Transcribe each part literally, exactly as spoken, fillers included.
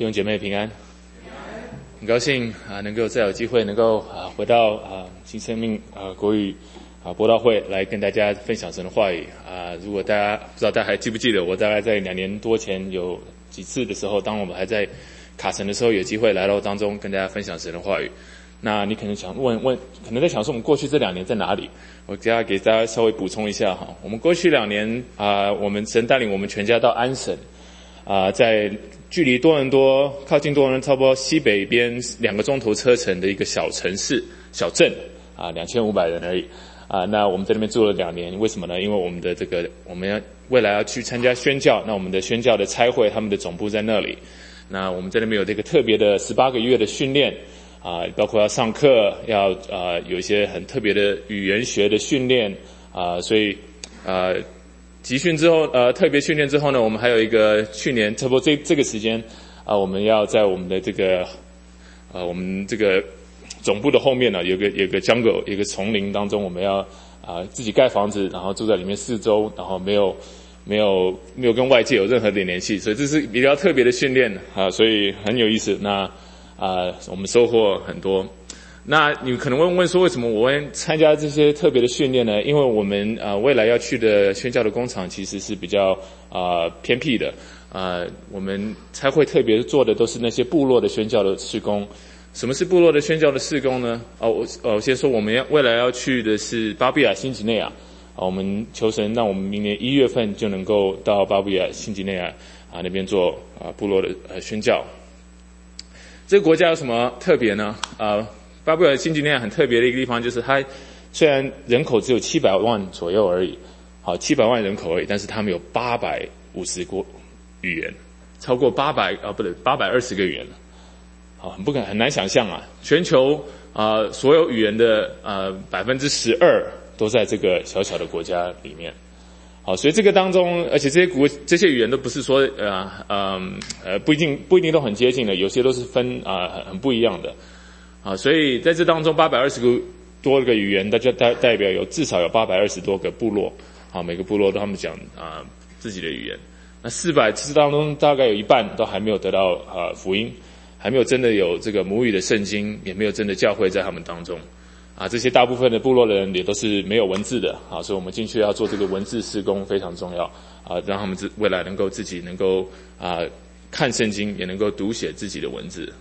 弟兄姐妹平安，很高兴啊，能够再有机会能够啊回到啊新生命啊国语啊播道会来跟大家分享神的话语啊。如果大家不知道大家还记不记得，我大概在两年多前有几次的时候，当我们还在卡城的时候，有机会来到当中跟大家分享神的话语。那你可能想问问，可能在想说我们过去这两年在哪里？我给大家给大家稍微补充一下哈。我们过去两年啊，我们神带领我们全家到安省啊，在距离多伦多靠近多伦多差不多西北边两个钟头车程的一个小城市小镇啊，两千五百人而已啊。那我们在那边住了两年，为什么呢？因为我们的这个我们要未来要去参加宣教，那我们的宣教的差会他们的总部在那里。那我们在那边有这个特别的十八个月的训练啊，包括要上课，要啊有一些很特别的语言学的训练啊，所以啊。集训之后，呃，特别训练之后呢，我们还有一个去年差不多这这个时间，啊、呃，我们要在我们的这个，呃，我们这个总部的后面呢，有个有个 jungle， 有个丛林当中，我们要啊、呃、自己盖房子，然后住在里面四周，然后没有没有没有跟外界有任何的联系，所以这是比较特别的训练啊，所以很有意思。那啊、呃，我们收获很多。那你可能会问说，为什么我会参加这些特别的训练呢？因为我们呃未来要去的宣教的工厂其实是比较啊、呃、偏僻的啊、呃，我们才会特别做的都是那些部落的宣教的事工。什么是部落的宣教的事工呢？哦，我哦先说我们要未来要去的是巴布亚新几内亚啊，我们求神让我们明年一月份就能够到巴布亚新几内亚啊那边做啊部落的呃宣教。这个国家有什么特别呢？啊。巴布亚新几内亚很特别的一个地方，就是它虽然人口只有七百万左右而已，好，七百万人口而已，但是他们有八百五十国语言，超过八百啊，不对，八百二十个语言，好，很不可很难想象啊！全球啊、呃、所有语言的呃百分之十二都在这个小小的国家里面，好，所以这个当中，而且这些国这些语言都不是说呃呃呃不一定不一定都很接近的，有些都是分啊、呃、很很不一样的。啊，所以在这当中八百二十个多个语言，大家代代表有至少有八百二十多个部落，啊，每个部落都他们讲啊自己的语言。那四百次当中大概有一半都还没有得到啊福音，还没有真的有这个母语的圣经，也没有真的教会在他们当中。啊，这些大部分的部落的人也都是没有文字的，啊，所以我们进去要做这个文字事工非常重要，啊，让他们自未来能够自己能够啊看圣经，也能够读写自己的文字。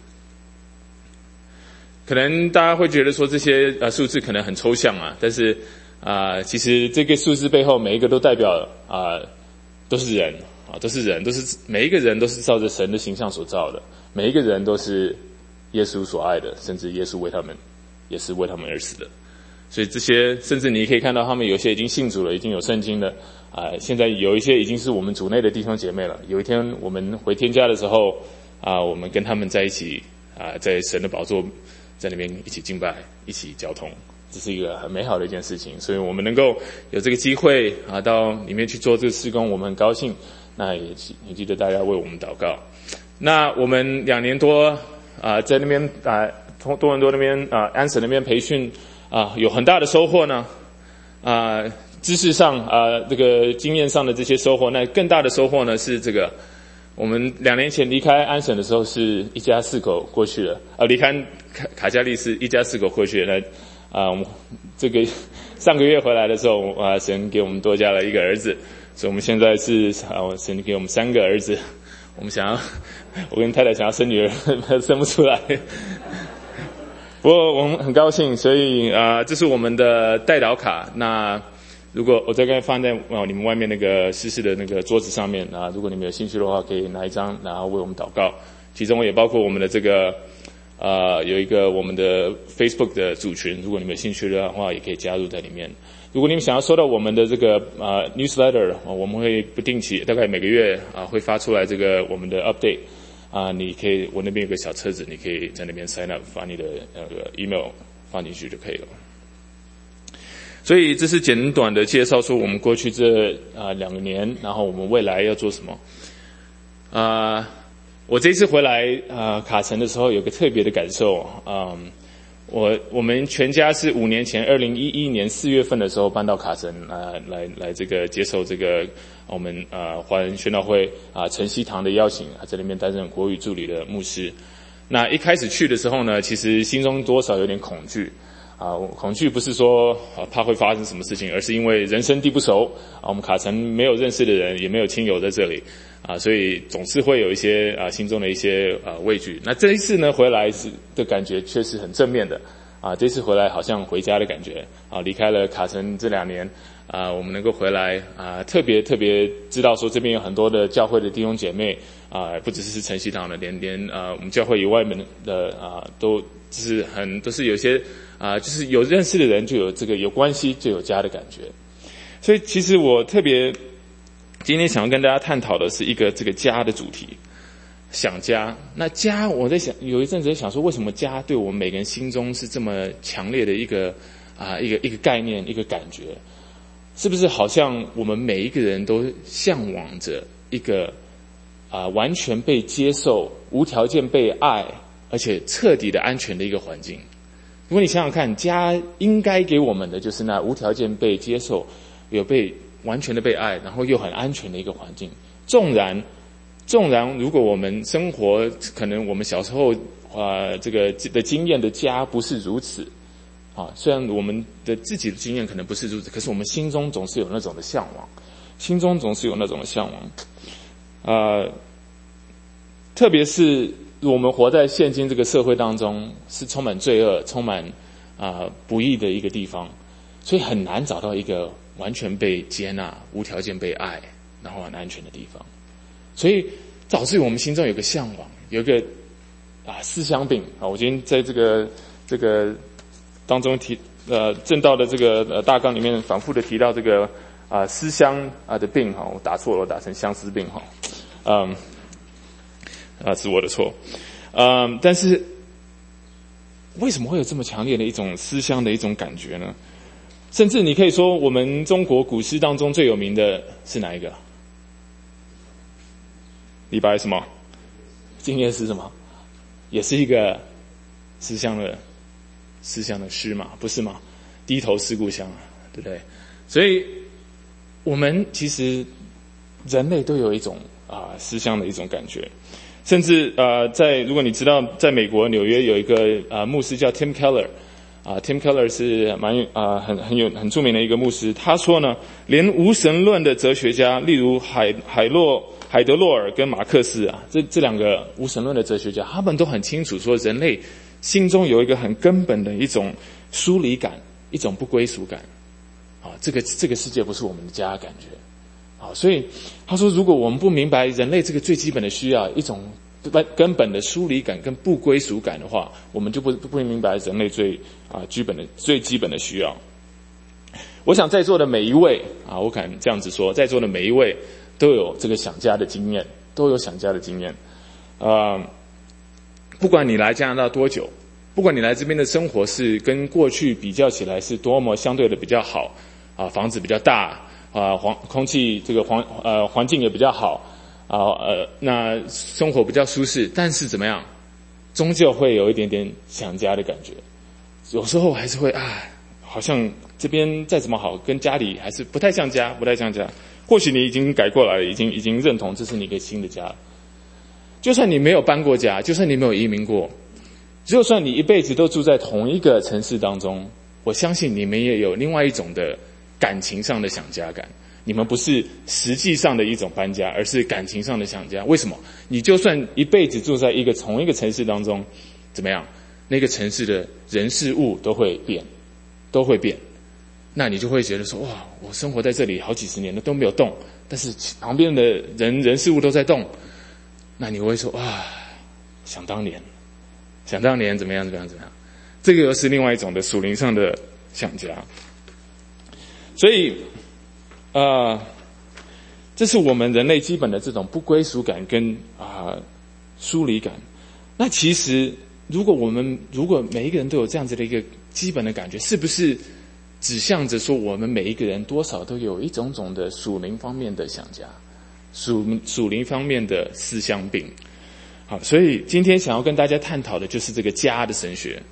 可能大家会觉得说这些呃数字可能很抽象啊，但是啊、呃，其实这个数字背后每一个都代表啊、呃、都是人啊，都是人，都是每一个人都是照着神的形象所造的，每一个人都是耶稣所爱的，甚至耶稣为他们也是为他们而死的。所以这些甚至你可以看到他们有些已经信主了，已经有圣经了啊、呃，现在有一些已经是我们主内的弟兄姐妹了。有一天我们回天家的时候啊、呃，我们跟他们在一起啊、呃，在神的宝座。在那边一起敬拜，一起交通，这是一个很美好的一件事情。所以我们能够有这个机会啊，到里面去做这个事工，我们很高兴。那也也记得大家为我们祷告。那我们两年多啊，在那边啊，多多伦多那边啊，安省那边培训啊，有很大的收获呢。啊，知识上啊，这个经验上的这些收获，那更大的收获呢是这个。我们两年前离开安省的时候，是一家四口过去了。呃，离开卡卡加利是一家四口过去了。那啊、呃，这个上个月回来的时候，啊，神给我们多加了一个儿子，所以我们现在是啊，神给我们三个儿子。我们想要，我跟太太想要生女儿，生不出来。不过我们很高兴，所以啊、呃，这是我们的代祷卡。那。如果我再给它放在哦你们外面那个湿湿的那个桌子上面啊，如果你们有兴趣的话，可以拿一张，然后为我们祷告。其中也包括我们的这个呃有一个我们的 Facebook 的组群，如果你们有兴趣的话，也可以加入在里面。如果你们想要收到我们的这个呃 newsletter， 我们会不定期，大概每个月啊会发出来这个我们的 update 啊，你可以我那边有个小册子，你可以在那边 sign up， 把你的那个 email 放进去就可以了。所以这是简短的介绍，说我们过去这啊两、呃、年，然后我们未来要做什么。啊、呃，我这次回来啊、呃、卡城的时候，有个特别的感受。嗯、呃， 我我们全家是五年前，二零一一年四月份的时候搬到卡城啊、呃，来来这个接受这个我们呃华人宣道会啊晨曦堂的邀请，啊在那边担任国语助理的牧师。那一开始去的时候呢，其实心中多少有点恐惧啊，恐惧不是说啊怕会发生什么事情，而是因为人生地不熟啊，我们卡城没有认识的人，也没有亲友在这里啊，所以总是会有一些啊心中的一些啊畏惧。那这一次呢回来是的感觉却是很正面的啊，这次回来好像回家的感觉啊，离开了卡城这两年啊，我们能够回来啊，特别特别知道说这边有很多的教会的弟兄姐妹啊，不只是晨曦堂的，连连啊我们教会以外门的啊都就是很都是有些啊，就是有认识的人就有这个有关系就有家的感觉。所以其实我特别今天想要跟大家探讨的是一个这个家的主题，想家。那家我在想有一阵子在想说，为什么家对我们每个人心中是这么强烈的一个啊一个一个概念一个感觉，是不是好像我们每一个人都向往着一个啊完全被接受无条件被爱而且彻底的安全的一个环境。如果你想想看，家应该给我们的就是那无条件被接受，有被完全的被爱，然后又很安全的一个环境。纵然纵然如果我们生活可能我们小时候啊、呃、这个的经验的家不是如此啊，虽然我们的自己的经验可能不是如此，可是我们心中总是有那种的向往，心中总是有那种的向往。呃，特别是我们活在现今这个社会当中，是充满罪恶、充满啊、呃、不义的一个地方，所以很难找到一个完全被接纳、无条件被爱，然后很安全的地方。所以导致我们心中有个向往，有一个啊思乡病啊。我今天在这个这个当中提呃正道的这个呃大纲里面反复的提到这个啊思乡啊的病哈，我打错了，我打成相思病哈，嗯啊是我的错，嗯，但是为什么会有这么强烈的一种思乡的一种感觉呢？甚至你可以说，我们中国古诗当中最有名的是哪一个？李白什么？静夜思什么？也是一个思乡的思乡的诗嘛，不是吗？低头思故乡啊，对不对？所以我们其实人类都有一种啊、呃、思乡的一种感觉。甚至呃，在如果你知道，在美国纽约有一个啊牧师叫 Tim Keller， 啊 Tim Keller 是蛮啊、呃、很很有很著名的一个牧师。他说呢，连无神论的哲学家，例如海海洛海德洛尔跟马克思啊，这这两个无神论的哲学家，他们都很清楚说，人类心中有一个很根本的一种疏离感，一种不归属感。啊，这个这个世界不是我们的家的感觉。好，所以他说，如果我们不明白人类这个最基本的需要，一种根本的疏离感跟不归属感的话，我们就不不明白人类最啊基本的最基本的需要。我想在座的每一位啊，我敢这样子说，在座的每一位都有这个想家的经验，都有想家的经验。啊、呃，不管你来加拿大多久，不管你来这边的生活是跟过去比较起来是多么相对的比较好啊，房子比较大。啊，环空气这个环呃环境也比较好啊，呃，那生活比较舒适，但是怎么样，终究会有一点点想家的感觉。有时候还是会啊，好像这边再怎么好，跟家里还是不太像家，不太像家。或许你已经改过来了，已经已经认同这是你一个新的家。就算你没有搬过家，就算你没有移民过，就算你一辈子都住在同一个城市当中，我相信你们也有另外一种的感情上的想家感。你们不是实际上的一种搬家，而是感情上的想家。为什么？你就算一辈子住在一个同一个城市当中，怎么样？那个城市的人事物都会变，都会变。那你就会觉得说，哇，我生活在这里好几十年了都没有动，但是旁边的人人事物都在动。那你会说，哇，想当年，想当年怎么样怎么样怎么样？这个又是另外一种的属灵上的想家。所以，呃，这是我们人类基本的这种不归属感跟啊、呃、疏离感。那其实，如果我们如果每一个人都有这样子的一个基本的感觉，是不是指向着说，我们每一个人多少都有一种种的属灵方面的想家，属属灵方面的思乡病？好，所以今天想要跟大家探讨的就是这个家的神学。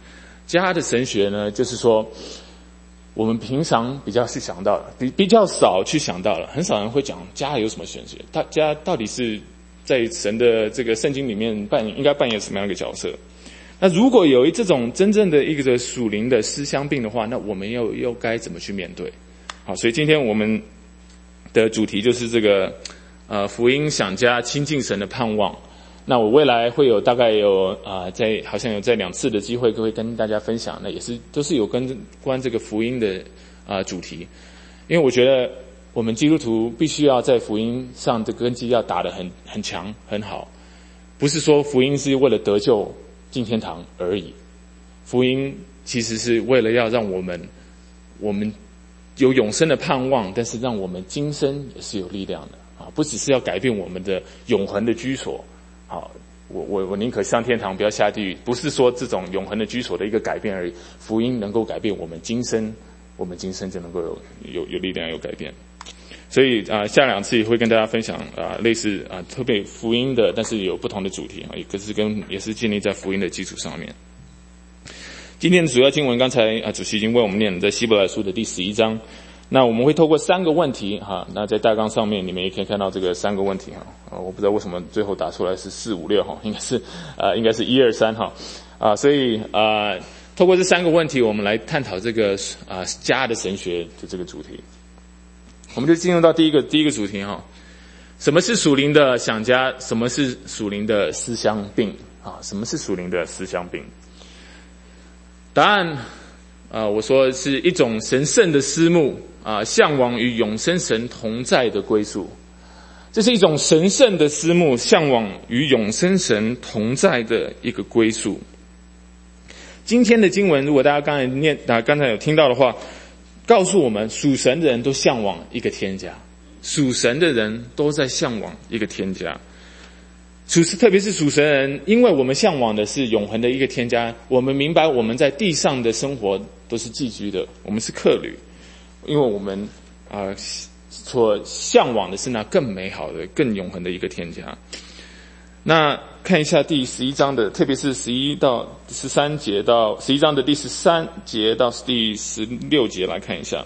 家的神学呢，就是说我们平常比较去想到的，比比较少去想到了，很少人会讲家有什么神学，他家到底是在神的这个圣经里面扮应该扮演什么样的一个角色？那如果有这种真正的一个属灵的思乡病的话，那我们又又该怎么去面对？好，所以今天我们的主题就是这个呃福音想家亲近神的盼望。那我未来会有大概有啊、呃，在好像有在两次的机会会跟大家分享，那也是都是有跟关这个福音的啊、呃、主题，因为我觉得我们基督徒必须要在福音上的根基要打得很很强很好，不是说福音是为了得救进天堂而已，福音其实是为了要让我们我们有永生的盼望，但是让我们今生也是有力量的啊，不只是要改变我们的永恒的居所。好，我我我宁可上天堂，不要下地狱，不是说这种永恒的居所的一个改变而已。福音能够改变我们今生，我们今生就能够有有有力量有改变。所以啊、呃，下两次也会跟大家分享啊、呃，类似啊、呃、特别福音的，但是有不同的主题啊，一个是跟也是建立在福音的基础上面。今天的主要经文，刚才啊主席已经为我们念了，在希伯来书的第十一章。那我们会透过三个问题哈，那在大纲上面你们也可以看到这个三个问题哈，啊，我不知道为什么最后打出来是四五六哈，应该是呃应该是一二三哈，啊，所以啊、呃，透过这三个问题，我们来探讨这个啊、呃、家的神学的这个主题。我们就进入到第一个第一个主题哈，什么是属灵的想家？什么是属灵的思乡病啊？什么是属灵的思乡病？答案啊、呃，我说是一种神圣的思慕。啊，向往与永生神同在的归宿，这是一种神圣的思慕，向往与永生神同在的一个归宿。今天的经文，如果大家刚才念啊，刚才有听到的话，告诉我们属神的人都向往一个天家，属神的人都在向往一个天家。属特别是属神的人，因为我们向往的是永恒的一个天家，我们明白我们在地上的生活都是寄居的，我们是客旅。因为我们啊、呃、所向往的是那更美好的、更永恒的一个天家。那看一下第十一章的，特别是十一到十三节到十一章的第十三节到第十六节来看一下。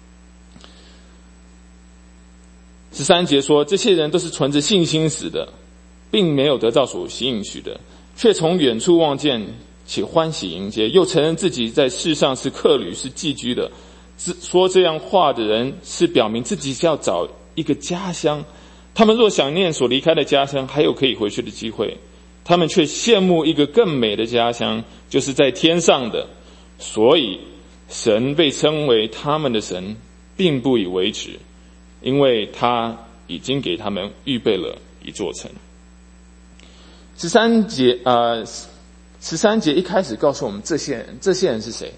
十三节说，这些人都是存着信心死的，并没有得到所应许的，却从远处望见且欢喜迎接，又承认自己在世上是客旅，是寄居的。说这样话的人是表明自己要找一个家乡，他们若想念所离开的家乡，还有可以回去的机会，他们却羡慕一个更美的家乡，就是在天上的。所以神被称为他们的神，并不以为耻，因为他已经给他们预备了一座城。十三节呃，十三节一开始告诉我们这些人，这些人是谁？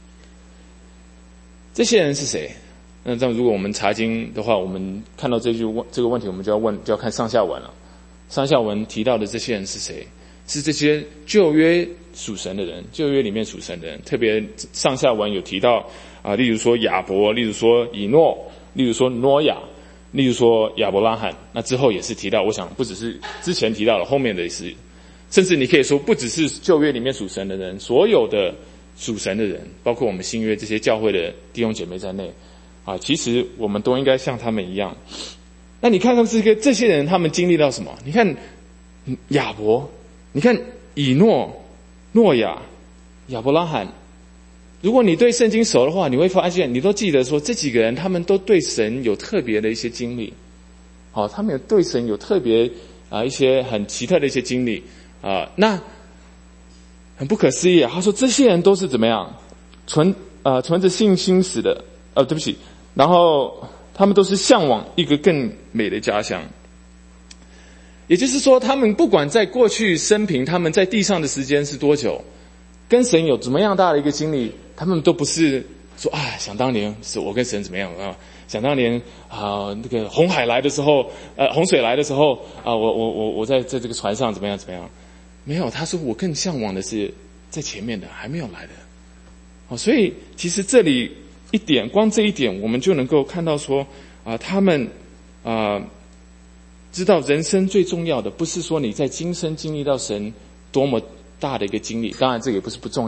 这些人是谁？那这样如果我们查经的话，我们看到这句问这个问题，我们就要问，就要看上下文了。上下文提到的这些人是谁？是这些旧约属神的人，旧约里面属神的人。特别上下文有提到啊、呃，例如说亚伯，例如说以诺，例如说挪亚，例如说亚伯拉罕。那之后也是提到，我想不只是之前提到了，后面的也是，甚至你可以说不只是旧约里面属神的人，所有的属神的人，包括我们新约这些教会的弟兄姐妹在内啊，其实我们都应该像他们一样。那你看看这个这些人，他们经历到什么？你看亚伯，你看以诺、诺亚、亚伯拉罕。如果你对圣经熟的话，你会发现，你都记得说这几个人，他们都对神有特别的一些经历。好，他们有对神有特别啊一些很奇特的一些经历啊。那很不可思议啊！他说这些人都是怎么样存呃存着信心死的，呃对不起，然后他们都是向往一个更美的家乡。也就是说，他们不管在过去生平，他们在地上的时间是多久，跟神有怎么样大的一个经历，他们都不是说啊，想当年是我跟神怎么样啊，想当年啊、呃、那个红海来的时候，呃洪水来的时候啊、呃，我我我我在在这个船上怎么样怎么样。没有，他说我更向往的是在前面的还没有来的。好，所以其实这里一点，光这一点我们就能够看到说啊、呃，他们啊、呃、知道人生最重要的不是说你在今生经历到神多么大的一个经历，当然这个也不是不重要，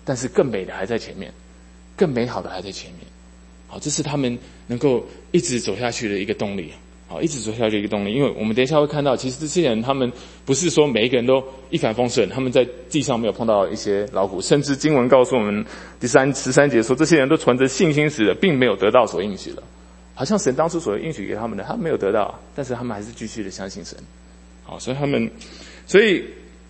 但是更美的还在前面，更美好的还在前面。好，这是他们能够一直走下去的一个动力。好，一直走下去的一个动力。因为我们等一下会看到，其实这些人他们不是说每一个人都一帆风顺，他们在地上没有碰到一些劳苦，甚至经文告诉我们第三十三节说，这些人都存着信心死了，并没有得到所应许的。好像神当初所应许给他们的，他们没有得到，但是他们还是继续的相信神。好，所以他们，所以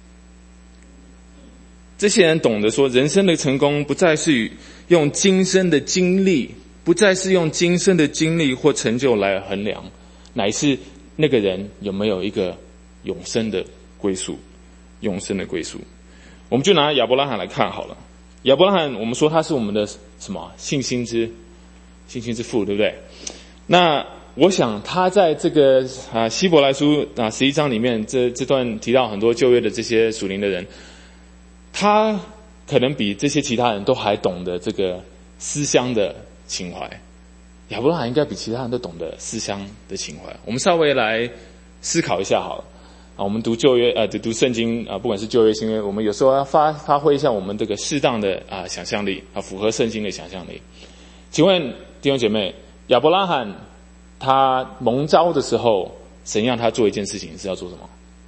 这些人懂得说，人生的成功不再是用今生的经历，不再是用今生的经历或成就来衡量，乃是那个人有没有一个永生的归宿，永生的归宿。我们就拿亚伯拉罕来看好了。亚伯拉罕，我们说他是我们的什么信心之信心之父，对不对？那我想他在这个啊希伯来书啊十一章里面，这这段提到很多旧约的这些属灵的人，他可能比这些其他人都还懂得这个思乡的情怀。亚伯拉罕应该比其他人都懂得思乡的情怀。我们稍微来思考一下好了。啊，我们读旧约呃读圣经啊，不管是旧约新约，我们有时候要发发挥一下我们这个适当的啊想象力啊，符合圣经的想象力。请问弟兄姐妹，亚伯拉罕他蒙召的时候，神让他做一件事情是要做什么？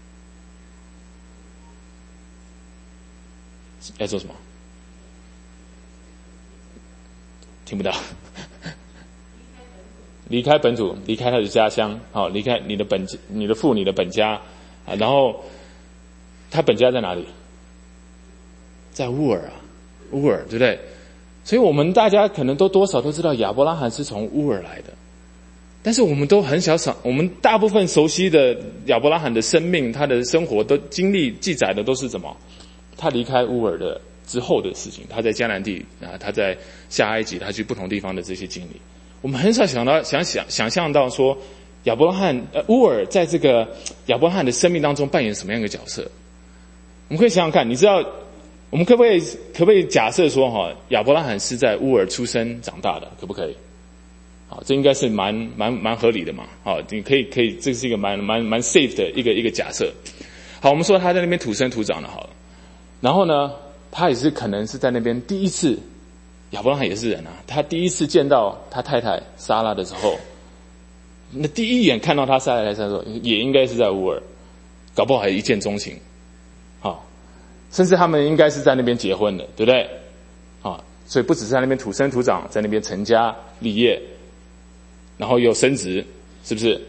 要做什么？听不到。离开本土，离开他的家乡，好，离开你的本、你的父、你的本家啊。然后他本家在哪里？在乌尔啊，乌尔，对不对？所以我们大家可能都多少都知道亚伯拉罕是从乌尔来的，但是我们都很少少，我们大部分熟悉的亚伯拉罕的生命，他的生活都经历记载的都是什么？他离开乌尔的之后的事情，他在迦南地啊，他在下埃及，他去不同地方的这些经历。我们很少想到想想想象到说亚伯拉罕呃乌尔在这个亚伯拉罕的生命当中扮演什么样的角色。我们可以想想看，你知道我们可不可以可不可以假设说哈亚伯拉罕是在乌尔出生长大的，可不可以？好，这应该是蛮蛮蛮合理的嘛。好，你可以可以这是一个蛮蛮蛮 safe 的一个一个假设。好，我们说他在那边土生土长的好了。然后呢，他也是可能是在那边第一次，亚伯拉罕也是人啊，他第一次见到他太太撒拉的时候，那第一眼看到他撒拉的时候，也应该是在乌尔，搞不好还一见钟情，好，甚至他们应该是在那边结婚的，对不对？好，所以不只是在那边土生土长，在那边成家立业，然后又升职，是不是？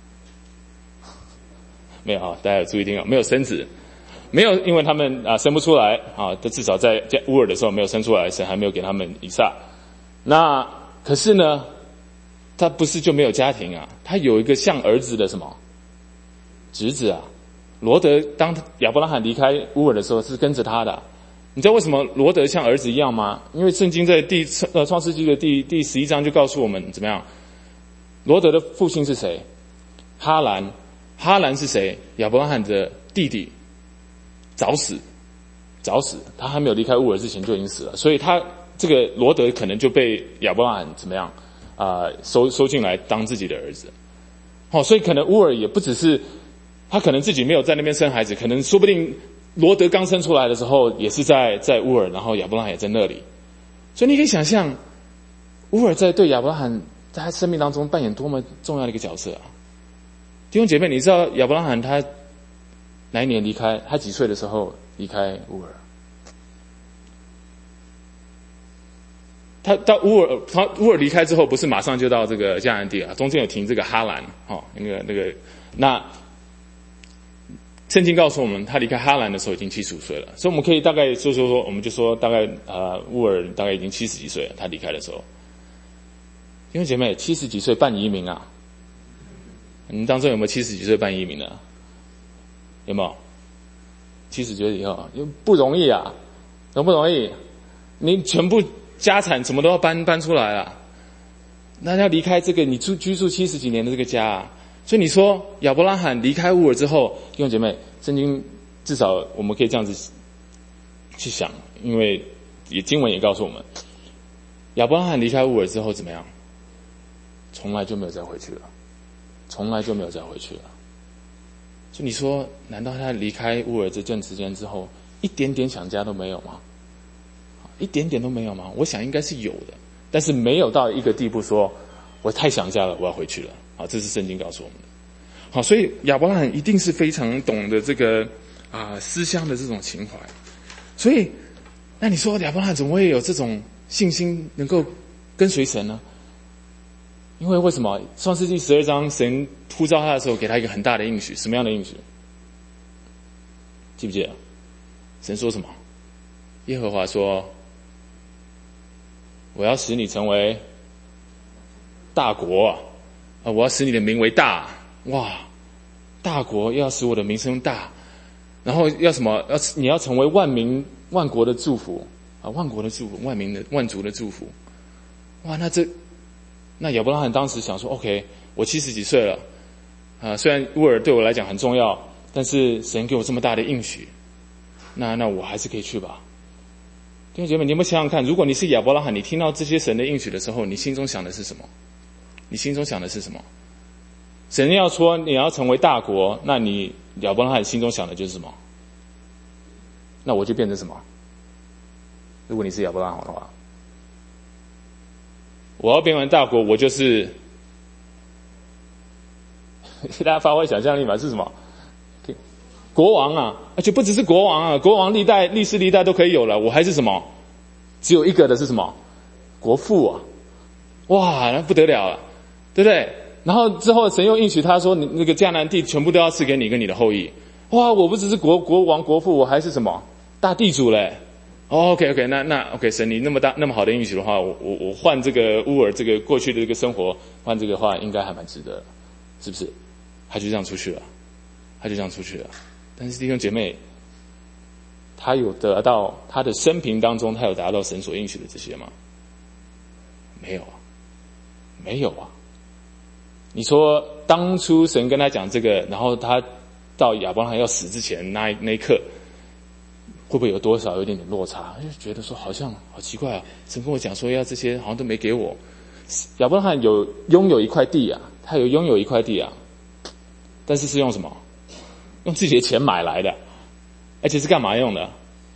没有啊，大家有注意听啊，没有升职。没有，因为他们啊生不出来啊，至少在乌尔的时候没有生出来，神还没有给他们以撒。那可是呢，他不是就没有家庭啊？他有一个像儿子的什么侄子啊？罗德当亚伯拉罕离开乌尔的时候是跟着他的、啊。你知道为什么罗德像儿子一样吗？因为圣经在第呃创世纪的第第十一章就告诉我们怎么样？罗德的父亲是谁？哈兰。哈兰是谁？亚伯拉罕的弟弟。早死，早死，他还没有离开乌尔之前就已经死了，所以他这个罗德可能就被亚伯拉罕怎么样啊、呃、收收进来当自己的儿子。好、哦，所以可能乌尔也不只是他可能自己没有在那边生孩子，可能说不定罗德刚生出来的时候也是在在乌尔，然后亚伯拉罕也在那里。所以你可以想象乌尔在对亚伯拉罕在他生命当中扮演多么重要的一个角色啊！弟兄姐妹，你知道亚伯拉罕他哪一年离开？他几岁的时候离开乌尔？他到乌尔，他乌尔离开之后，不是马上就到这个迦南地啊？中间有停这个哈兰，哦，那个那个，那圣经告诉我们，他离开哈兰的时候已经七十五岁了，所以我们可以大概说说说，我们就说大概呃乌尔大概已经七十几岁了，他离开的时候。弟兄姐妹，七十几岁办移民啊？你们当中有没有七十几岁办移民的？有没有？七十岁以后不容易啊，容不容易？你全部家产什么都要搬搬出来了，那要离开这个你住居住七十几年的这个家啊。所以你说亚伯拉罕离开乌尔之后，弟兄姐妹，圣经至少我们可以这样子去想，因为也经文也告诉我们，亚伯拉罕离开乌尔之后怎么样？从来就没有再回去了，从来就没有再回去了。就你说，难道他离开乌尔这段时间之后，一点点想家都没有吗？ 一点点都没有吗？我想应该是有的，但是没有到一个地步说我太想家了，我要回去了。好，这是圣经告诉我们的。好，所以亚伯拉罕一定是非常懂得这个啊思乡的这种情怀。所以那你说亚伯拉罕怎么会有这种信心能够跟随神呢？因为为什么创世纪十二章神呼召他的时候给他一个很大的应许，什么样的应许？记不记得神说什么？耶和华说，我要使你成为大国啊，啊我要使你的名为大。哇，大国要使我的名声大，然后要什么？要你要成为万民万国的祝福啊，万国的祝福，万民的万族的祝福。哇，那这那亚伯拉罕当时想说 ，OK， 我七十几岁了啊，虽然乌尔对我来讲很重要，但是神给我这么大的应许，那那我还是可以去吧。弟兄姐妹，你有没有想想看，如果你是亚伯拉罕，你听到这些神的应许的时候，你心中想的是什么？你心中想的是什么？神要说你要成为大国，那你亚伯拉罕心中想的就是什么？那我就变成什么？如果你是亚伯拉罕的话，我要变成大国，我就是大家发挥想象力嘛，是什么？国王啊，而且不只是国王啊，国王历代历世历代都可以有了，我还是什么？只有一个的是什么？国父啊！哇，那不得了了，对不对？然后之后神又应许他说，你那个迦南地全部都要赐给你跟你的后裔。哇，我不只是国国王国父，我还是什么大地主嘞？哦 ，OK OK， 那那 OK， 神你那么大那么好的应许的话，我我我换这个乌尔这个过去的这个生活，换这个话应该还蛮值得，是不是？他就这样出去了，他就这样出去了。但是弟兄姐妹，他有得到他的生平当中，他有达到神所应许的这些吗？没有啊，没有啊。你说当初神跟他讲这个，然后他到亚伯拉罕要死之前那那一刻，会不会有多少有一点点落差？就觉得说好像好奇怪啊，神跟我讲说要这些，好像都没给我。亚伯拉罕有拥有一块地啊，他有拥有一块地啊，但是是用什么？用自己的钱买来的，而且是干嘛用的？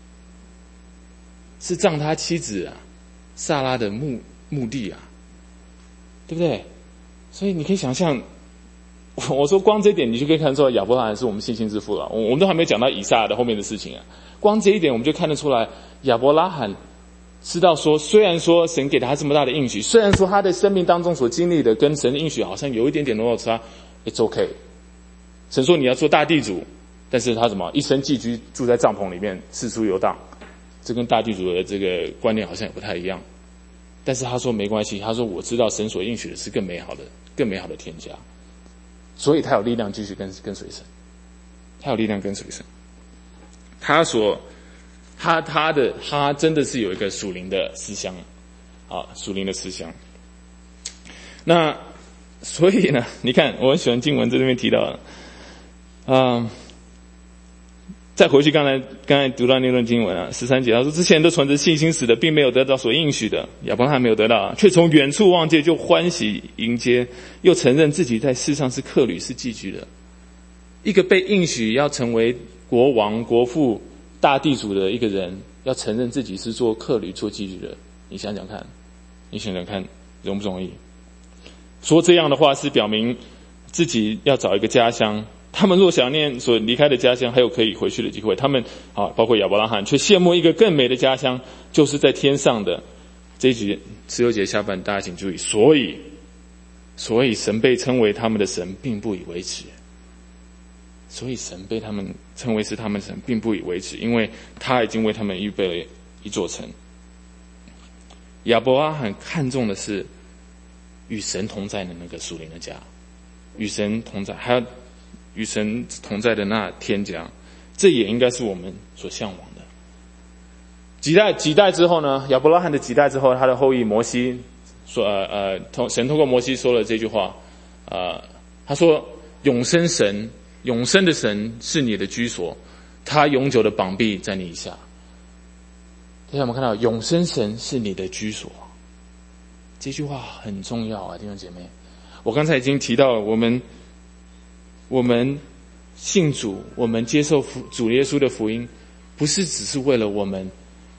是葬他妻子啊撒拉的墓墓地啊，对不对？所以你可以想象，我说光这一点你就可以看出来亚伯拉罕是我们信心之父了。我们都还没有讲到以撒的后面的事情啊，光这一点我们就看得出来，亚伯拉罕知道说，虽然说神给他这么大的应许，虽然说他的生命当中所经历的跟神的应许好像有一点点落差 ，it's okay。神说你要做大地主，但是他什么一生寄居住在帐篷里面四处游荡，这跟大地主的这个观念好像也不太一样。但是他说没关系，他说我知道神所应许的是更美好的更美好的天家，所以他有力量继续跟跟随神，他有力量跟随神。他所他他的他真的是有一个属灵的思乡啊，属灵的思乡。那所以呢，你看我很喜欢经文在这边提到的嗯，再回去刚才刚才读到那段经文啊，十三节他说，之前都存着信心死的，并没有得到所应许的，亚伯拉罕没有得到啊，却从远处望见就欢喜迎接，又承认自己在世上是客旅是寄居的。一个被应许要成为国王国父大地主的一个人，要承认自己是做客旅做寄居的，你想想看你想想看容不容易？说这样的话是表明自己要找一个家乡，他们若想念所离开的家乡，还有可以回去的机会。他们啊，包括亚伯拉罕，却羡慕一个更美的家乡，就是在天上的。这一节十六节下半，大家请注意。所以，所以神被称为他们的神，并不以为耻。所以神被他们称为是他们的神，并不以为耻，因为他已经为他们预备了一座城。亚伯拉罕看重的是与神同在的那个属灵的家，与神同在，还有与神同在的那天家，这也应该是我们所向往的。几代几代之后呢？亚伯拉罕的几代之后，他的后裔摩西说，呃呃，神通过摩西说了这句话，呃，他说：“永生神，永生的神是你的居所，他永久的膀臂在你以下。”大家有没有看到？永生神是你的居所。这句话很重要啊，弟兄姐妹。我刚才已经提到了，我们我们信主，我们接受主耶稣的福音，不是只是为了我们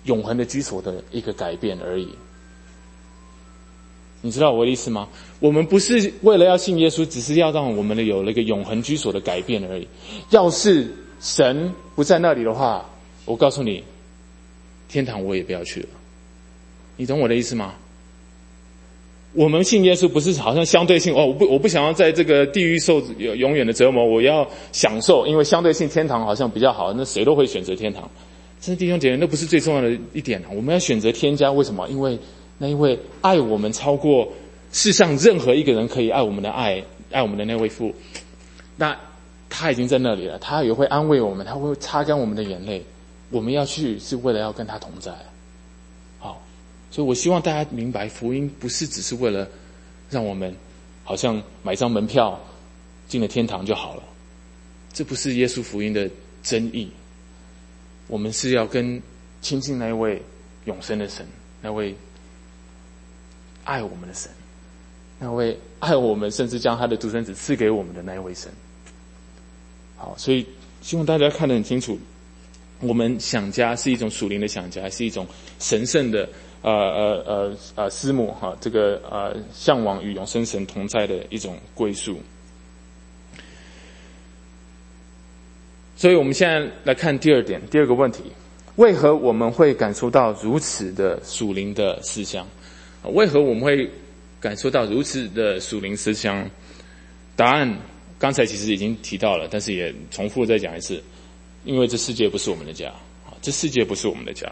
永恒的居所的一个改变而已。你知道我的意思吗？我们不是为了要信耶稣，只是要让我们的有了一个永恒居所的改变而已。要是神不在那里的话，我告诉你，天堂我也不要去了。你懂我的意思吗？我们信耶稣不是好像相对性哦，我不我不想要在这个地狱受永远的折磨，我要享受，因为相对性天堂好像比较好，那谁都会选择天堂。真的弟兄姐妹，那不是最重要的一点啊！我们要选择天家，为什么？因为那一位爱我们超过世上任何一个人可以爱我们的爱，爱我们的那位父，那他已经在那里了，他也会安慰我们，他会擦干我们的眼泪。我们要去是为了要跟他同在。好，所以我希望大家明白，福音不是只是为了让我们好像买张门票进了天堂就好了，这不是耶稣福音的真意。我们是要跟亲近那一位永生的神，那位爱我们的神，那位爱我们甚至将他的独生子赐给我们的那一位神。好，所以希望大家看得很清楚，我们想家是一种属灵的想家，是一种神圣的呃呃呃呃思慕哈，这个呃向往与永生神同在的一种归宿。所以我们现在来看第二点，第二个问题，为何我们会感受到如此的属灵的思乡？为何我们会感受到如此的属灵思乡？答案刚才其实已经提到了，但是也重复再讲一次，因为这世界不是我们的家，这世界不是我们的家。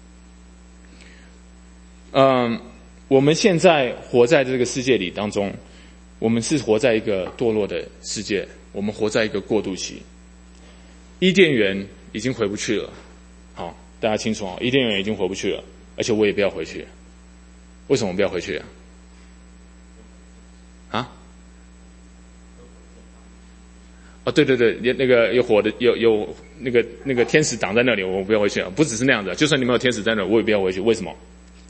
嗯，我们现在活在这个世界里当中，我们是活在一个堕落的世界，我们活在一个过渡期。伊甸园已经回不去了，好，大家清楚哦，伊甸园已经回不去了，而且我也不要回去。为什么不要回去啊？啊？哦，对对对，那个有火的，有有那个那个天使挡在那里，我不要回去啊！不只是那样子，就算你没有天使在那，我也不要回去。为什么？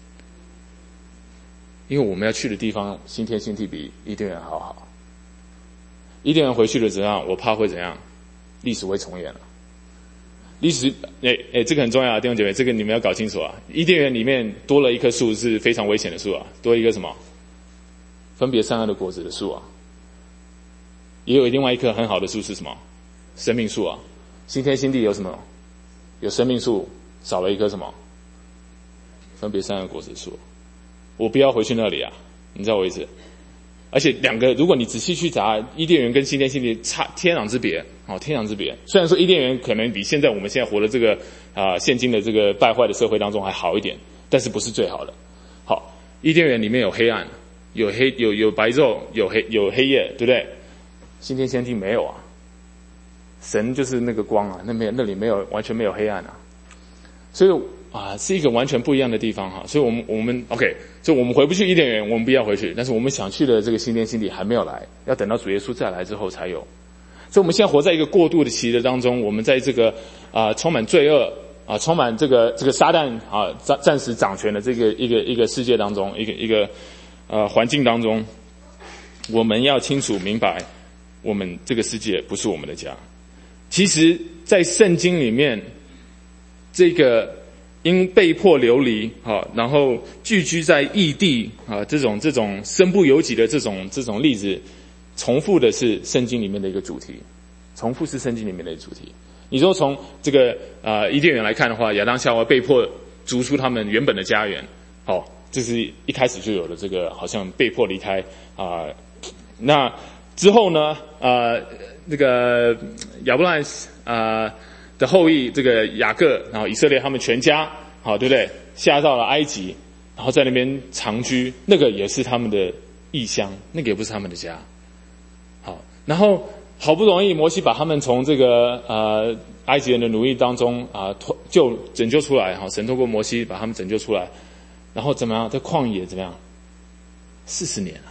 因为我们要去的地方，新天新地比伊甸园好好。伊甸园回去了怎样？我怕会怎样？历史会重演了。历史，诶诶，这个很重要啊，弟兄姐妹，这个你们要搞清楚啊。伊甸园里面多了一棵树是非常危险的树啊，多了一个什么？分别善恶的果子的树啊。也有另外一棵很好的树是什么？生命树啊。新天新地有什么？有生命树，少了一棵什么？分别善恶果子的树。我不要回去那里啊，你知道我意思？而且两个，如果你仔细去查，伊甸园跟新天新地差天壤之别，好，天壤之别。虽然说伊甸园可能比现在我们现在活的这个啊、呃、现今的这个败坏的社会当中还好一点，但是不是最好的。好，伊甸园里面有黑暗，有黑有有白昼，有黑有黑夜，对不对？新天新地没有啊，神就是那个光啊，那没有那里没有完全没有黑暗啊，所以啊是一个完全不一样的地方哈。所以我们我们 OK。所以我们回不去伊甸园，我们不要回去，但是我们想去的这个新天新地还没有来，要等到主耶稣再来之后才有。所以我们现在活在一个过渡的期的当中，我们在这个啊、呃、充满罪恶啊、呃、充满这个这个撒旦啊暂暂时掌权的这个一个一个世界当中，一个一个呃环境当中，我们要清楚明白，我们这个世界不是我们的家。其实在圣经里面，这个因被迫流离，哈，然后聚居在异地，啊，这种这种身不由己的这种这种例子，重复的是圣经里面的一个主题，重复是圣经里面的主题。你说从这个呃伊甸园来看的话，亚当夏娃被迫逐出他们原本的家园，好，这是一开始就有了这个好像被迫离开啊、呃。那之后呢，呃，那个亚伯拉罕啊。呃的后裔，这个雅各，然后以色列他们全家，好，对不对？下到了埃及，然后在那边长居，那个也是他们的异乡，那个也不是他们的家。好，然后好不容易摩西把他们从这个呃埃及人的奴役当中啊、呃、救拯救出来，好，神透过摩西把他们拯救出来，然后怎么样？在旷野怎么样？四十年了。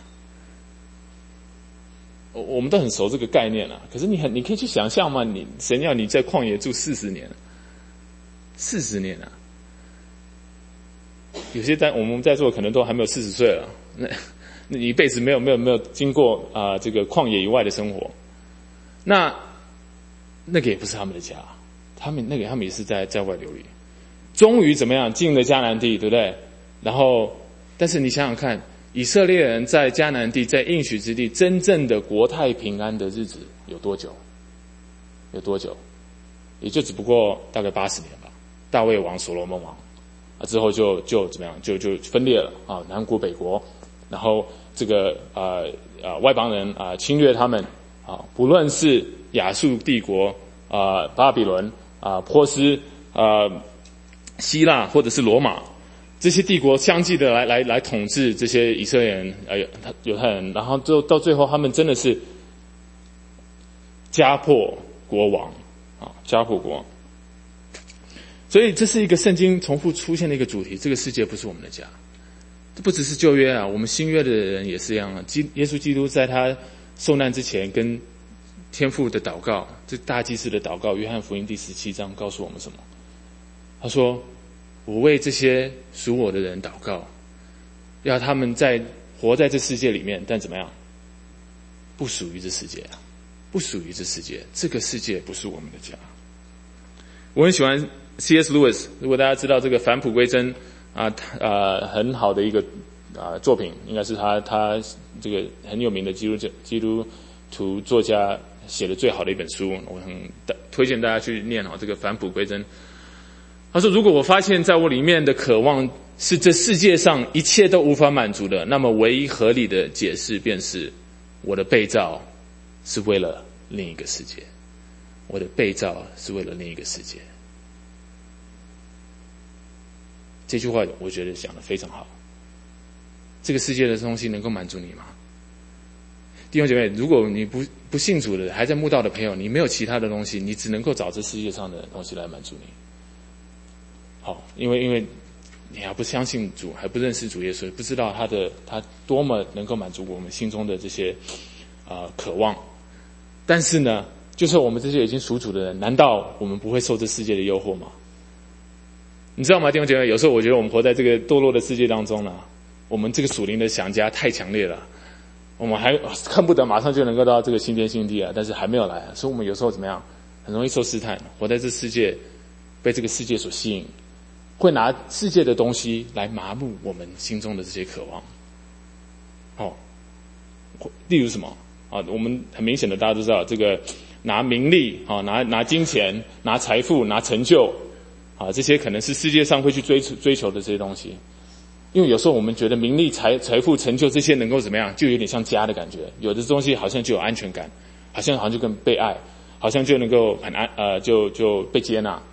我们都很熟这个概念了，可是你很，你可以去想象吗？你神要你在旷野住四十年，四十年啊！有些在我们在座可能都还没有四十岁了，那那你一辈子没有没有没有经过啊、呃、这个旷野以外的生活，那那个也不是他们的家，他们那个他们也是在在外流离。 终于怎么样进了迦南地，对不对？然后，但是你想想看，以色列人在迦南地，在应许之地，真正的国泰平安的日子有多久？有多久？也就只不过大概八十年吧。大卫王、所罗门王啊，之后就就怎么样？就就分裂了啊，南国北国，然后这个呃呃外邦人啊、呃、侵略他们啊，不论是亚述帝国啊、呃、巴比伦啊、呃、波斯啊、呃、希腊或者是罗马。这些帝国相继的来来来统治这些以色列人，呃，犹太人，然后就到最后，他们真的是家破国亡啊，家破国亡。所以这是一个圣经重复出现的一个主题：这个世界不是我们的家。这不只是旧约啊，我们新约的人也是一样啊。基耶稣基督在他受难之前，跟天父的祷告，这大祭司的祷告，约翰福音第十七章告诉我们什么？他说，我为这些属我的人祷告，要他们在活在这世界里面，但怎么样？不属于这世界啊，不属于这世界，这个世界不是我们的家。我很喜欢 C S Lewis， 如果大家知道这个返璞归真啊，呃，很好的一个啊作品，应该是他他这个很有名的基督基督徒作家写的最好的一本书，我很推荐大家去念好这个返璞归真。他说，如果我发现在我里面的渴望是这世界上一切都无法满足的，那么唯一合理的解释便是我的被造是为了另一个世界，我的被造是为了另一个世界。这句话我觉得讲得非常好。这个世界的东西能够满足你吗？弟兄姐妹，如果你不不信主的，还在慕道的朋友，你没有其他的东西，你只能够找这世界上的东西来满足你。好，因为因为你还不相信主，还不认识主耶稣，不知道他的他多么能够满足我们心中的这些啊、呃、渴望。但是呢，就是我们这些已经属主的人，难道我们不会受这世界的诱惑吗？你知道吗，弟兄姐妹？有时候我觉得我们活在这个堕落的世界当中呢，我们这个属灵的想家太强烈了，我们还恨不得马上就能够到这个新天新地啊，但是还没有来，所以我们有时候怎么样，很容易受试探，活在这世界，被这个世界所吸引。会拿世界的东西来麻木我们心中的这些渴望。哦，例如什么啊？我们很明显的大家都知道，这个拿名利啊，拿拿金钱，拿财富，拿成就啊，这些可能是世界上会去追求追求的这些东西。因为有时候我们觉得名利、财财富、成就这些能够怎么样，就有点像家的感觉。有的东西好像就有安全感，好像好像就跟被爱，好像就能够很安呃就就被接纳。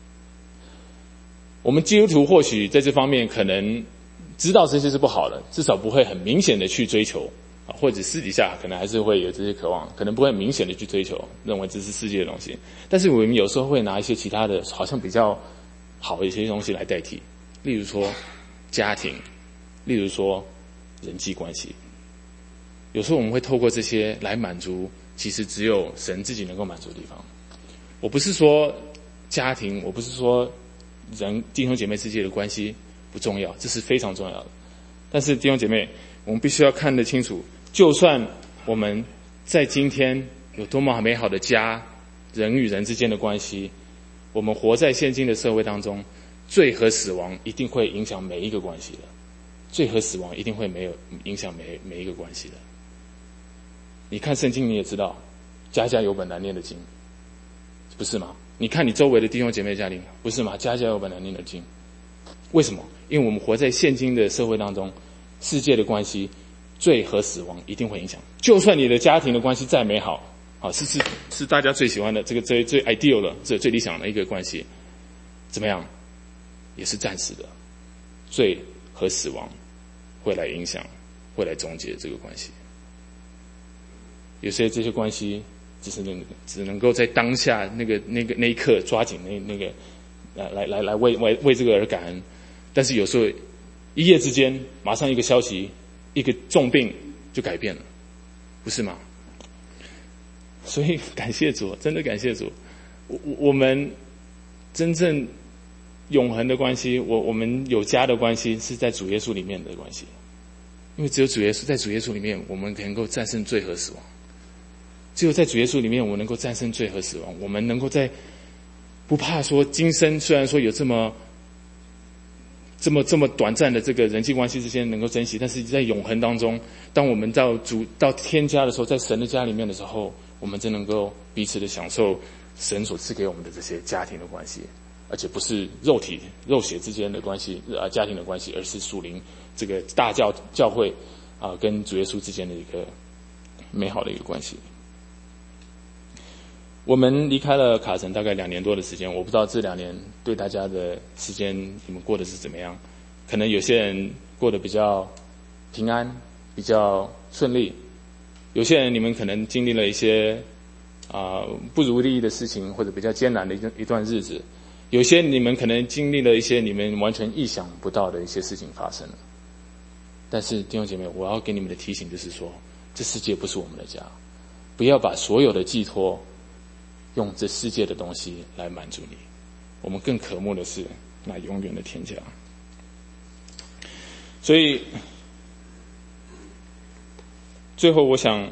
我们基督徒或许在这方面可能知道这些是不好的，至少不会很明显的去追求，或者私底下可能还是会有这些渴望，可能不会很明显的去追求，认为这是世界的东西。但是我们有时候会拿一些其他的好像比较好的一些东西来代替，例如说家庭，例如说人际关系。有时候我们会透过这些来满足其实只有神自己能够满足的地方。我不是说家庭，我不是说人弟兄姐妹之间的关系不重要，这是非常重要的。但是弟兄姐妹，我们必须要看得清楚，就算我们在今天有多么美好的家，人与人之间的关系，我们活在现今的社会当中，罪和死亡一定会影响每一个关系的。罪和死亡一定会没有影响每每一个关系的。你看圣经你也知道，家家有本难念的经，不是吗？你看你周围的弟兄姐妹家庭，不是吗？家家有本难念的经。为什么？因为我们活在现今的社会当中，世界的关系，罪和死亡一定会影响。就算你的家庭的关系再美好，好是是是大家最喜欢的这个最最 ideal 的这最理想的一个关系，怎么样？也是暂时的。罪和死亡会来影响，会来终结这个关系。有些这些关系只是能只能够在当下那个那个那一刻抓紧那那个来来来来为为为这个而感恩，但是有时候一夜之间马上一个消息，一个重病就改变了，不是吗？所以感谢主，真的感谢主，我我们真正永恒的关系，我我们有家的关系是在主耶稣里面的关系，因为只有主耶稣在主耶稣里面，我们能够战胜罪和死亡。只有在主耶稣里面，我们能够战胜罪和死亡。我们能够在不怕说今生虽然说有这么这么这么短暂的这个人际关系之间能够珍惜，但是在永恒当中，当我们到主到天家的时候，在神的家里面的时候，我们真能够彼此的享受神所赐给我们的这些家庭的关系，而且不是肉体肉血之间的关系啊，家庭的关系，而是属灵这个大教教会啊跟主耶稣之间的一个美好的一个关系。我们离开了卡城大概两年多的时间，我不知道这两年对大家的时间你们过得是怎么样。可能有些人过得比较平安，比较顺利，有些人你们可能经历了一些啊、呃、不如意的事情，或者比较艰难的一段一段日子，有些你们可能经历了一些你们完全意想不到的一些事情发生了。但是弟兄姐妹，我要给你们的提醒就是说，这世界不是我们的家，不要把所有的寄托用这世界的东西来满足你，我们更渴慕的是那永远的天家。所以最后我想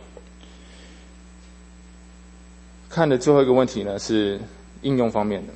看的最后一个问题呢，是应用方面的。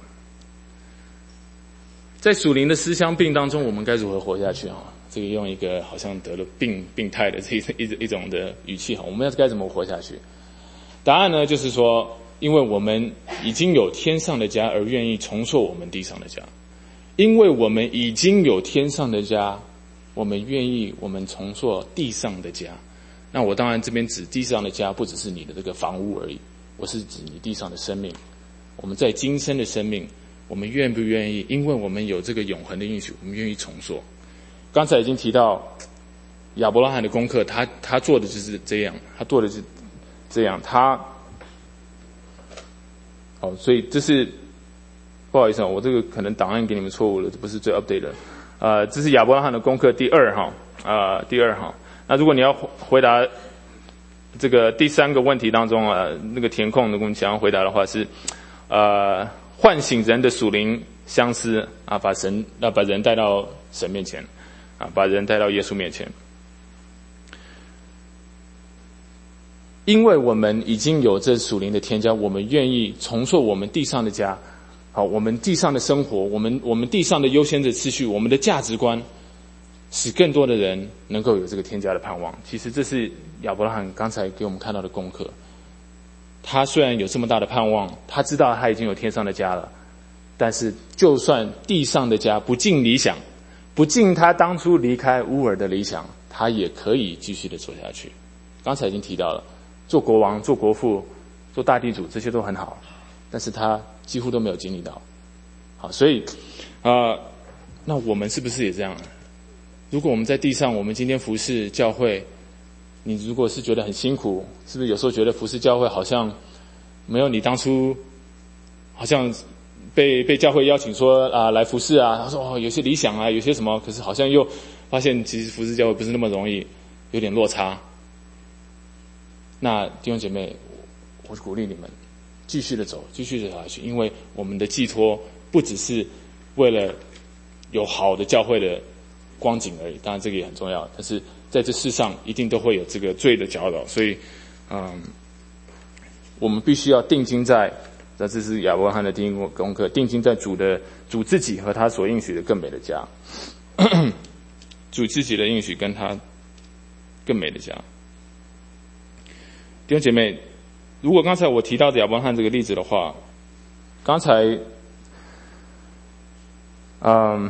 在属灵的思乡病当中，我们该如何活下去啊？这个用一个好像得了病病态的这一一一种的语气哈，我们要该怎么活下去？答案呢，就是说，因为我们已经有天上的家，而愿意重塑我们地上的家。因为我们已经有天上的家，我们愿意我们重塑地上的家。那我当然这边指地上的家，不只是你的这个房屋而已，我是指你地上的生命。我们在今生的生命，我们愿不愿意？因为我们有这个永恒的应许，我们愿意重塑。刚才已经提到亚伯拉罕的功课，他他做的就是这样，他做的是这样，他好，所以这是不好意思啊，我这个可能档案给你们错误了，这不是最 update 的。呃，这是亚伯拉罕的功课第二哈，呃，第二哈。那如果你要回答这个第三个问题当中啊，那个填空如果你想要回答的话是，呃，唤醒人的属灵相思啊，把神啊把人带到神面前啊，把人带到耶稣面前。因为我们已经有这属灵的天家，我们愿意重塑我们地上的家，好，我们地上的生活，我们我们地上的优先的次序，我们的价值观，使更多的人能够有这个天家的盼望。其实这是亚伯拉罕刚才给我们看到的功课。他虽然有这么大的盼望，他知道他已经有天上的家了，但是就算地上的家不尽理想，不尽他当初离开乌尔的理想，他也可以继续的走下去。刚才已经提到了，做国王、做国父、做大地主，这些都很好，但是他几乎都没有经历到。好，所以啊、呃，那我们是不是也这样？如果我们在地上，我们今天服侍教会，你如果是觉得很辛苦，是不是有时候觉得服侍教会好像没有你当初好像被被教会邀请说啊、呃、来服侍啊，他说哦有些理想啊，有些什么，可是好像又发现其实服侍教会不是那么容易，有点落差。那弟兄姐妹，我鼓励你们继续的走，继续的走下去，因为我们的寄托不只是为了有好的教会的光景而已，当然这个也很重要，但是在这世上一定都会有这个罪的搅扰，所以嗯，我们必须要定睛在，这是亚伯拉罕的第一个功课，定睛在主的主自己和他所应许的更美的家，主自己的应许跟他更美的家。弟兄姐妹，如果刚才我提到的亚伯拉罕这个例子的话，刚才嗯，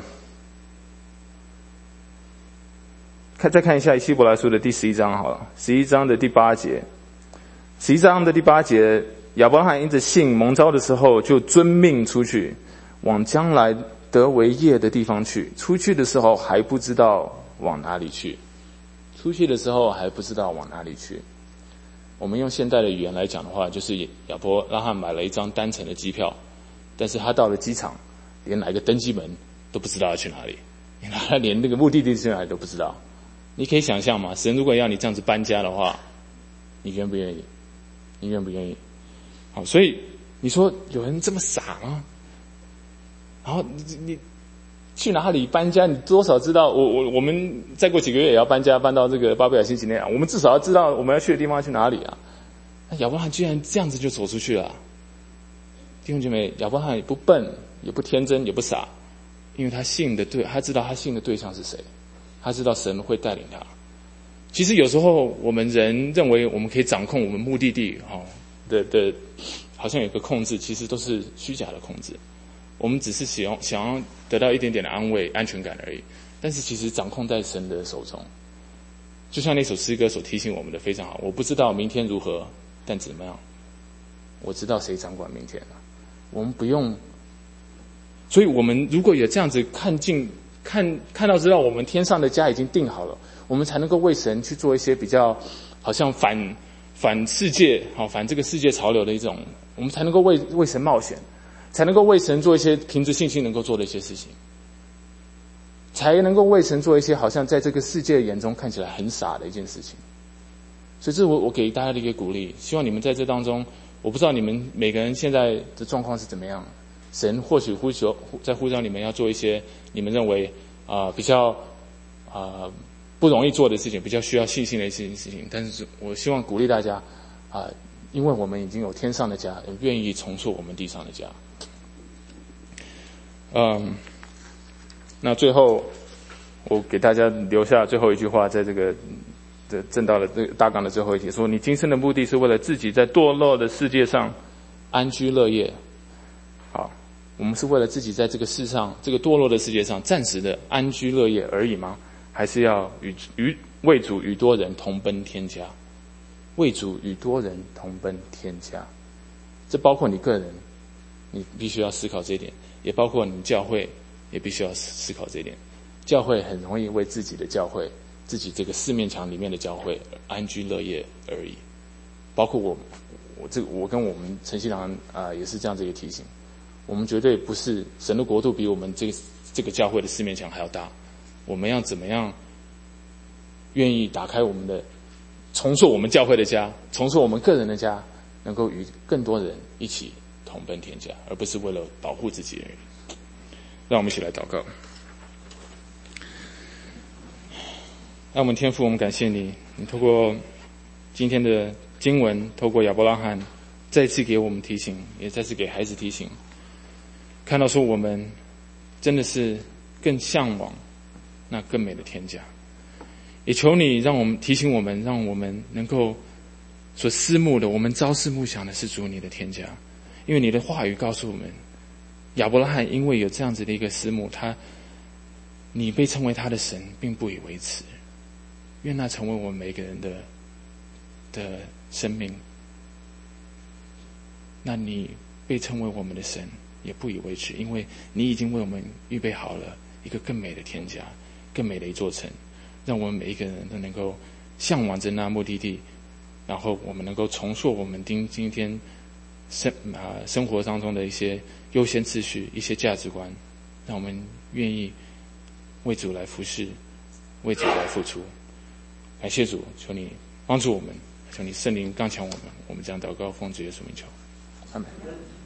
看再看一下希伯来书的第十一章好了，十一章的第八节，十一章的第八节，亚伯拉罕因着信蒙召的时候，就遵命出去，往将来得为业的地方去。出去的时候还不知道往哪里去，出去的时候还不知道往哪里去。我们用现代的语言来讲的话，就是亚伯拉罕买了一张单程的机票，但是他到了机场，连哪个登机门都不知道要去哪里，他连那个目的地去哪里都不知道。你可以想象吗？神如果要你这样子搬家的话，你愿不愿意？你愿不愿意？好，所以你说有人这么傻吗？然后你你去哪里搬家？你多少知道？我我我们再过几个月也要搬家，搬到这个巴贝尔新几内亚，我们至少要知道我们要去的地方去哪里啊？那亚伯拉罕居然这样子就走出去了。弟兄姐妹，亚伯拉罕也不笨，也不天真，也不傻， 因为他信的对，他知道他信的对象是谁，他知道神会带领他。其实有时候我们人认为我们可以掌控我们目的地哦的的，好像有个控制，其实都是虚假的控制。我们只是想要想要得到一点点的安慰、安全感而已。但是其实掌控在神的手中。就像那首诗歌所提醒我们的非常好，我不知道明天如何，但怎么样，我知道谁掌管明天了。我们不用，所以我们如果有这样子看尽看看到知道我们天上的家已经定好了，我们才能够为神去做一些比较好像反反世界好反这个世界潮流的一种，我们才能够为为神冒险，才能够为神做一些凭着信心能够做的一些事情，才能够为神做一些好像在这个世界眼中看起来很傻的一件事情。所以这是我我给大家的一个鼓励，希望你们在这当中，我不知道你们每个人现在的状况是怎么样，神或许呼求在呼召你们要做一些你们认为啊、呃、比较啊、呃、不容易做的事情，比较需要信心的一些事情，但是我希望鼓励大家啊、呃，因为我们已经有天上的家，愿意重塑我们地上的家。嗯，那最后我给大家留下最后一句话，在这个这正道的这个大纲的最后一题，说你今生的目的是为了自己在堕落的世界上安居乐业。好，我们是为了自己在这个世上这个堕落的世界上暂时的安居乐业而已吗？还是要与与为主与多人同奔天家？为主与多人同奔天家，这包括你个人，你必须要思考这一点，也包括你教会也必须要思考这一点。教会很容易为自己的教会，自己这个四面墙里面的教会安居乐业而已。包括我，我这个我跟我们晨曦堂啊、呃、也是这样子一个提醒。我们绝对不是神的国度比我们这个这个教会的四面墙还要大。我们要怎么样愿意打开我们的，重塑我们教会的家，重塑我们个人的家，能够与更多人一起同奔天家，而不是为了保护自己而已。让我们一起来祷告。让我们天父，我们感谢你，你透过今天的经文，透过亚伯拉罕再次给我们提醒，也再次给孩子提醒，看到说我们真的是更向往那更美的天家。也求你让我们提醒我们，让我们能够所思慕的，我们朝思暮想的是主你的天家。因为你的话语告诉我们，亚伯拉罕因为有这样子的一个思慕，他你被称为他的神，并不以为耻。愿那成为我们每个人的的生命。那你被称为我们的神，也不以为耻，因为你已经为我们预备好了一个更美的天家，更美的一座城，让我们每一个人都能够向往着那目的地，然后我们能够重塑我们今今天生啊、呃、生活当中的一些优先次序、一些价值观，让我们愿意为主来服侍，为主来付出。感谢主，求你帮助我们，求你圣灵刚强我们，我们将祷告奉主耶稣名求，阿们。